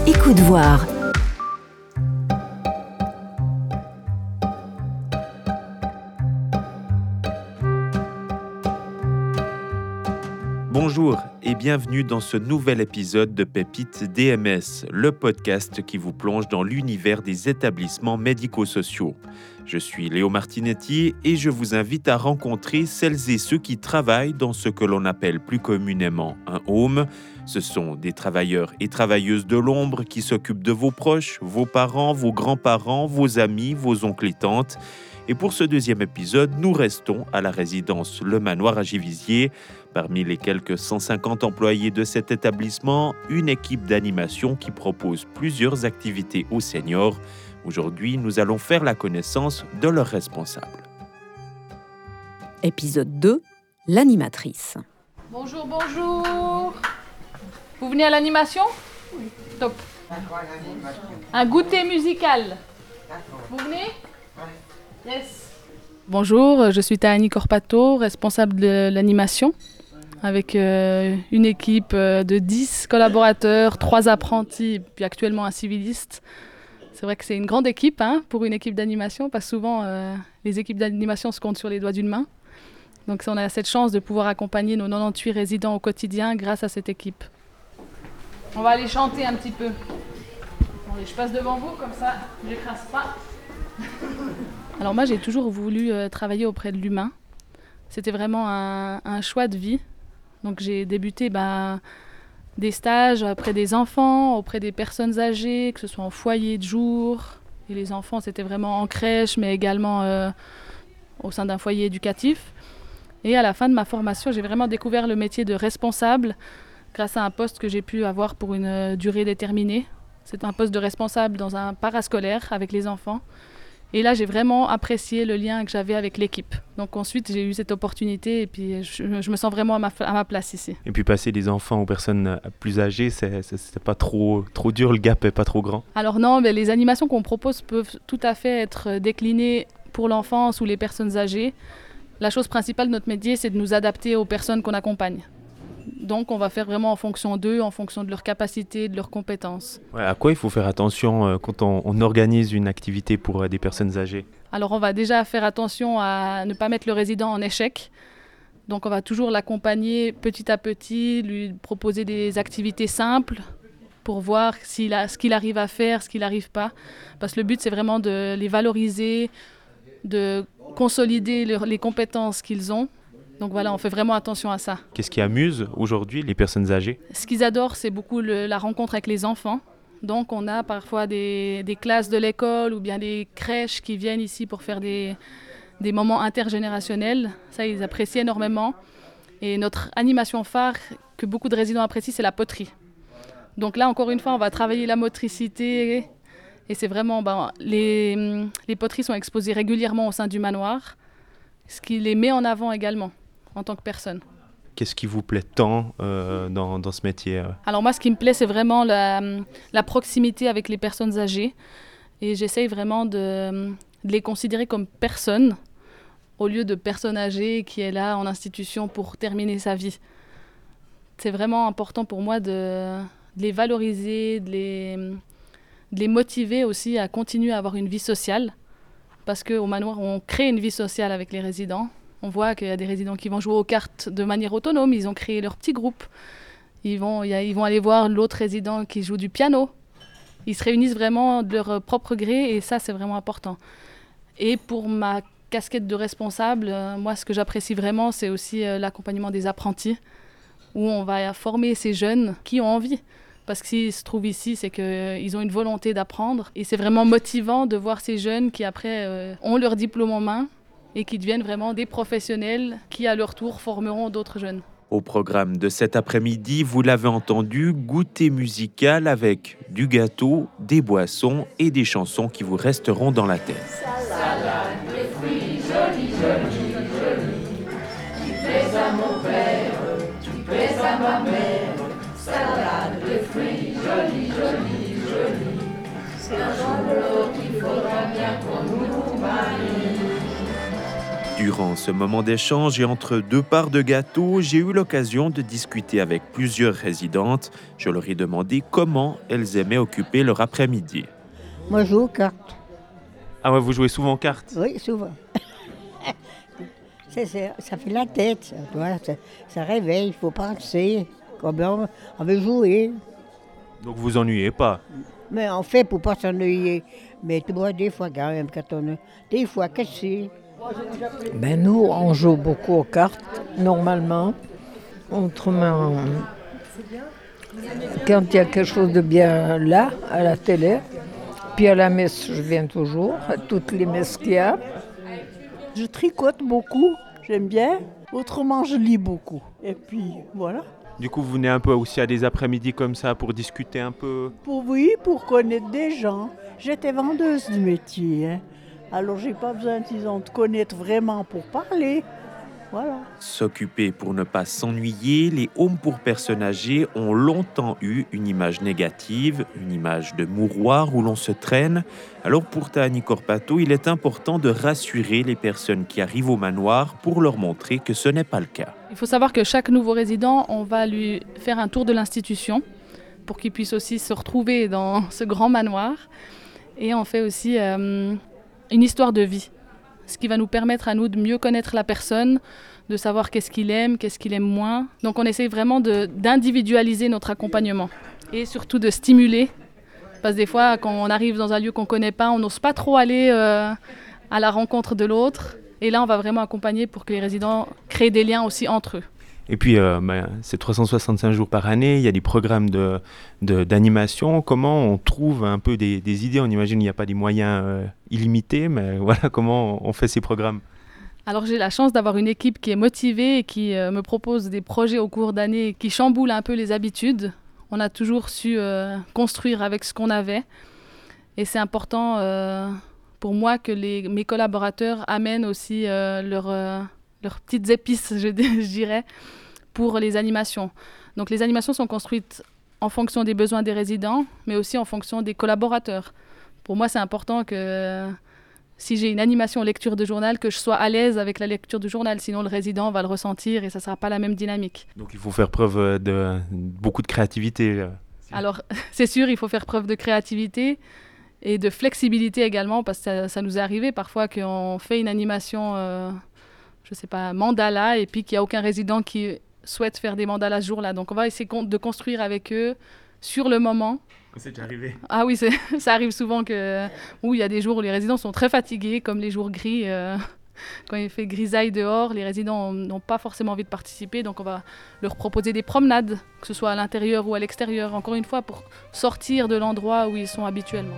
Écoute voir. Bonjour et bienvenue dans ce nouvel épisode de Pépites DMS, le podcast qui vous plonge dans l'univers des établissements médico-sociaux. Je suis Léo Martinetti et je vous invite à rencontrer celles et ceux qui travaillent dans ce que l'on appelle plus communément un home. Ce sont des travailleurs et travailleuses de l'ombre qui s'occupent de vos proches, vos parents, vos grands-parents, vos amis, vos oncles et tantes. Et pour ce deuxième épisode, nous restons à la résidence Le Manoir à Givisiez. Parmi les quelques 150 employés de cet établissement, une équipe d'animation qui propose plusieurs activités aux seniors. Aujourd'hui, nous allons faire la connaissance de leurs responsables. Épisode 2, l'animatrice. Bonjour, bonjour. Vous venez à l'animation ? Oui. Top. Un goûter musical. Vous venez ? Yes. Bonjour, je suis Tahani Corpato, responsable de l'animation, avec une équipe de 10 collaborateurs, 3 apprentis, puis actuellement un civiliste. C'est vrai que c'est une grande équipe pour une équipe d'animation, parce que souvent les équipes d'animation se comptent sur les doigts d'une main. Donc on a cette chance de pouvoir accompagner nos 98 résidents au quotidien grâce à cette équipe. On va aller chanter un petit peu. Attendez, je passe devant vous, comme ça je n'écrase pas. Alors moi, j'ai toujours voulu travailler auprès de l'humain. C'était vraiment un choix de vie. Donc j'ai débuté des stages auprès des enfants, auprès des personnes âgées, que ce soit en foyer de jour. Et les enfants, c'était vraiment en crèche, mais également au sein d'un foyer éducatif. Et à la fin de ma formation, j'ai vraiment découvert le métier de responsable grâce à un poste que j'ai pu avoir pour une durée déterminée. C'est un poste de responsable dans un parascolaire avec les enfants. Et là, j'ai vraiment apprécié le lien que j'avais avec l'équipe. Donc ensuite, j'ai eu cette opportunité et puis je me sens vraiment à ma place ici. Et puis passer des enfants aux personnes plus âgées, c'est pas trop dur, le gap est pas trop grand? Alors non, mais les animations qu'on propose peuvent tout à fait être déclinées pour l'enfance ou les personnes âgées. La chose principale de notre métier, c'est de nous adapter aux personnes qu'on accompagne. Donc on va faire vraiment en fonction d'eux, en fonction de leurs capacités, de leurs compétences. Ouais, à quoi il faut faire attention quand on organise une activité pour des personnes âgées? Alors on va déjà faire attention à ne pas mettre le résident en échec. Donc on va toujours l'accompagner petit à petit, lui proposer des activités simples pour voir ce qu'il arrive à faire, ce qu'il n'arrive pas. Parce que le but, c'est vraiment de les valoriser, de consolider les compétences qu'ils ont. Donc voilà, on fait vraiment attention à ça. Qu'est-ce qui amuse aujourd'hui les personnes âgées? Ce qu'ils adorent, c'est beaucoup la rencontre avec les enfants. Donc on a parfois des classes de l'école ou bien des crèches qui viennent ici pour faire des moments intergénérationnels. Ça, ils apprécient énormément. Et notre animation phare que beaucoup de résidents apprécient, c'est la poterie. Donc là, encore une fois, on va travailler la motricité. Et c'est vraiment... les poteries sont exposées régulièrement au sein du manoir, ce qui les met en avant également en tant que personne. Qu'est-ce qui vous plaît tant dans ce métier? Alors moi, ce qui me plaît, c'est vraiment la proximité avec les personnes âgées. Et j'essaye vraiment de les considérer comme personnes, au lieu de personnes âgées qui est là en institution pour terminer sa vie. C'est vraiment important pour moi de les valoriser, de les motiver aussi à continuer à avoir une vie sociale. Parce qu'au manoir, on crée une vie sociale avec les résidents. On voit qu'il y a des résidents qui vont jouer aux cartes de manière autonome. Ils ont créé leur petit groupe. Ils vont aller voir l'autre résident qui joue du piano. Ils se réunissent vraiment de leur propre gré et ça, c'est vraiment important. Et pour ma casquette de responsable, moi, ce que j'apprécie vraiment, c'est aussi l'accompagnement des apprentis, où on va former ces jeunes qui ont envie. Parce que s'ils se trouvent ici, c'est qu'ils ont une volonté d'apprendre. Et c'est vraiment motivant de voir ces jeunes qui, après, ont leur diplôme en main et qui deviennent vraiment des professionnels qui, à leur tour, formeront d'autres jeunes. Au programme de cet après-midi, vous l'avez entendu, goûter musical avec du gâteau, des boissons et des chansons qui vous resteront dans la tête. Salade de fruits, jolie, jolie, jolie. Tu plais à mon père, tu plais à ma mère. Salade de fruits, jolie, jolie, jolie. C'est un jour ou l'autre, il faudra bien qu'on nous marie. Durant ce moment d'échange et entre deux parts de gâteau, j'ai eu l'occasion de discuter avec plusieurs résidentes. Je leur ai demandé comment elles aimaient occuper leur après-midi. Moi, je joue aux cartes. Ah ouais, vous jouez souvent aux cartes? Oui, souvent. Ça fait la tête, ça réveille, il faut penser. Comme on veut jouer. Donc vous ennuyez pas? Mais on fait pour pas s'ennuyer. Mais tu vois, des fois, quand même, des fois, qu'est-ce que c'est? Ben nous, on joue beaucoup aux cartes, normalement. Autrement, quand il y a quelque chose de bien là, à la télé, puis à la messe, je viens toujours, à toutes les messes qu'il y a. Je tricote beaucoup, j'aime bien. Autrement, je lis beaucoup. Et puis, voilà. Du coup, vous venez un peu aussi à des après-midi comme ça pour discuter un peu? Pour connaître des gens. J'étais vendeuse du métier, hein. Alors, j'ai pas besoin, disons, de connaître vraiment pour parler. Voilà. S'occuper pour ne pas s'ennuyer, les homes pour personnes âgées ont longtemps eu une image négative, une image de mouroir où l'on se traîne. Alors pour Tahani Korpato, il est important de rassurer les personnes qui arrivent au manoir pour leur montrer que ce n'est pas le cas. Il faut savoir que chaque nouveau résident, on va lui faire un tour de l'institution pour qu'il puisse aussi se retrouver dans ce grand manoir. Et on fait aussi une histoire de vie. Ce qui va nous permettre à nous de mieux connaître la personne, de savoir qu'est-ce qu'il aime moins. Donc on essaie vraiment d'individualiser notre accompagnement et surtout de stimuler. Parce que des fois, quand on arrive dans un lieu qu'on ne connaît pas, on n'ose pas trop aller à la rencontre de l'autre. Et là, on va vraiment accompagner pour que les résidents créent des liens aussi entre eux. Et puis, c'est 365 jours par année, il y a des programmes d'animation. Comment on trouve un peu des idées? On imagine qu'il n'y a pas des moyens illimités, mais voilà, comment on fait ces programmes? Alors, j'ai la chance d'avoir une équipe qui est motivée et qui me propose des projets au cours d'années qui chamboulent un peu les habitudes. On a toujours su construire avec ce qu'on avait. Et c'est important pour moi que mes collaborateurs amènent aussi leurs petites épices, je dirais, pour les animations. Donc les animations sont construites en fonction des besoins des résidents, mais aussi en fonction des collaborateurs. Pour moi, c'est important que si j'ai une animation lecture de journal, que je sois à l'aise avec la lecture du journal. Sinon, le résident va le ressentir et ça ne sera pas la même dynamique. Donc il faut faire preuve de beaucoup de créativité. Alors, c'est sûr, il faut faire preuve de créativité et de flexibilité également, parce que ça nous est arrivé parfois qu'on fait une animation... je sais pas, mandala, et puis qu'il n'y a aucun résident qui souhaite faire des mandalas ce jour-là. Donc on va essayer de construire avec eux sur le moment. C'est déjà arrivé? Ah oui, ça arrive souvent où il y a des jours où les résidents sont très fatigués, comme les jours gris. Quand il fait grisaille dehors, les résidents n'ont pas forcément envie de participer. Donc on va leur proposer des promenades, que ce soit à l'intérieur ou à l'extérieur, encore une fois, pour sortir de l'endroit où ils sont habituellement.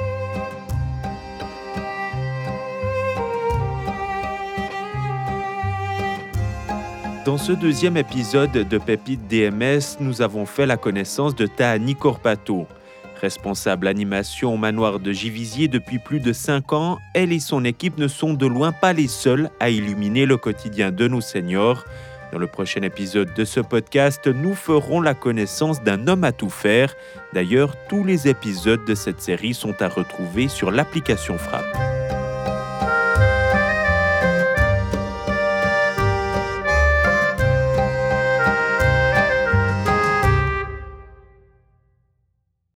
Dans ce deuxième épisode de Pépites DMS, nous avons fait la connaissance de Tahani Korpato. Responsable animation au manoir de Givisiez depuis plus de 5 ans, elle et son équipe ne sont de loin pas les seuls à illuminer le quotidien de nos seniors. Dans le prochain épisode de ce podcast, nous ferons la connaissance d'un homme à tout faire. D'ailleurs, tous les épisodes de cette série sont à retrouver sur l'application Frappe.